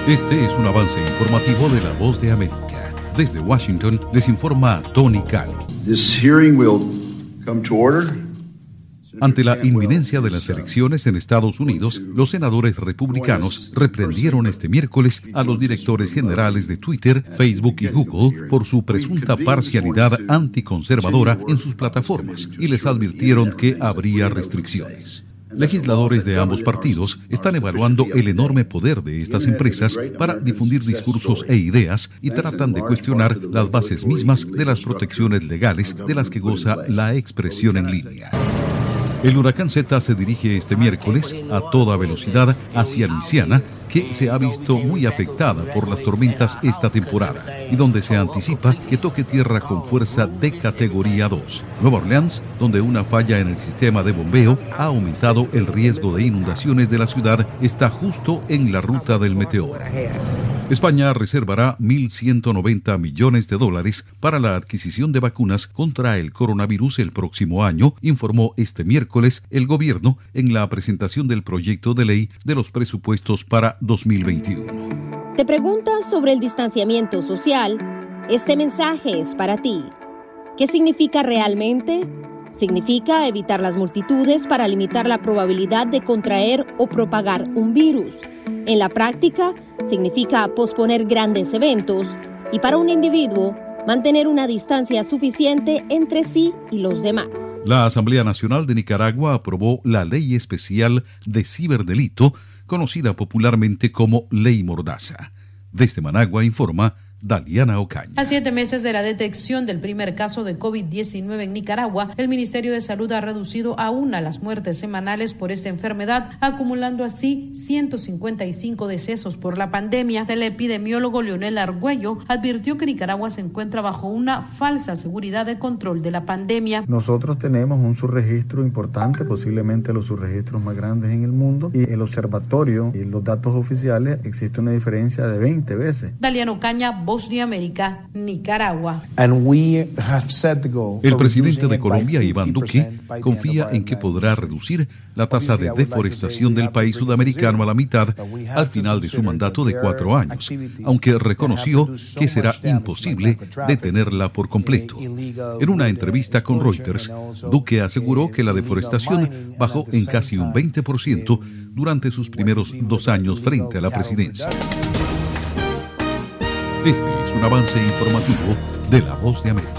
Este es un avance informativo de La Voz de América. Desde Washington les informa Tony Cali. This hearing will come to order. Ante la inminencia de las elecciones en Estados Unidos, los senadores republicanos reprendieron este miércoles a los directores generales de Twitter, Facebook y Google por su presunta parcialidad anticonservadora en sus plataformas y les advirtieron que habría restricciones. Legisladores de ambos partidos están evaluando el enorme poder de estas empresas para difundir discursos e ideas y tratan de cuestionar las bases mismas de las protecciones legales de las que goza la expresión en línea. El huracán Zeta se dirige este miércoles a toda velocidad hacia Luisiana, que se ha visto muy afectada por las tormentas esta temporada y donde se anticipa que toque tierra con fuerza de categoría 2. Nueva Orleans, donde una falla en el sistema de bombeo ha aumentado el riesgo de inundaciones de la ciudad, está justo en la ruta del meteoro. España reservará $1.190 millones para la adquisición de vacunas contra el coronavirus el próximo año, informó este miércoles el gobierno en la presentación del proyecto de ley de los presupuestos para 2021. ¿Te preguntas sobre el distanciamiento social? Este mensaje es para ti. ¿Qué significa realmente? Significa evitar las multitudes para limitar la probabilidad de contraer o propagar un virus. En la práctica, significa posponer grandes eventos y para un individuo, mantener una distancia suficiente entre sí y los demás. La Asamblea Nacional de Nicaragua aprobó la Ley Especial de Ciberdelito, conocida popularmente como Ley Mordaza. Desde Managua informa Daliana Ocaña. A 7 meses de la detección del primer caso de COVID-19 en Nicaragua, el Ministerio de Salud ha reducido a 1 las muertes semanales por esta enfermedad, acumulando así 155 decesos por la pandemia. El epidemiólogo Leonel Argüello advirtió que Nicaragua se encuentra bajo una falsa seguridad de control de la pandemia. Nosotros tenemos un subregistro importante, posiblemente los subregistros más grandes en el mundo, y el observatorio y los datos oficiales existe una diferencia de 20 veces. Daliana Ocaña, Voz de América, Nicaragua. El presidente de Colombia, Iván Duque, confía en que podrá reducir la tasa de deforestación del país sudamericano a la mitad al final de su mandato de 4 años, aunque reconoció que será imposible detenerla por completo. En una entrevista con Reuters, Duque aseguró que la deforestación bajó en casi un 20% durante sus primeros 2 años frente a la presidencia. Este es un avance informativo de La Voz de América.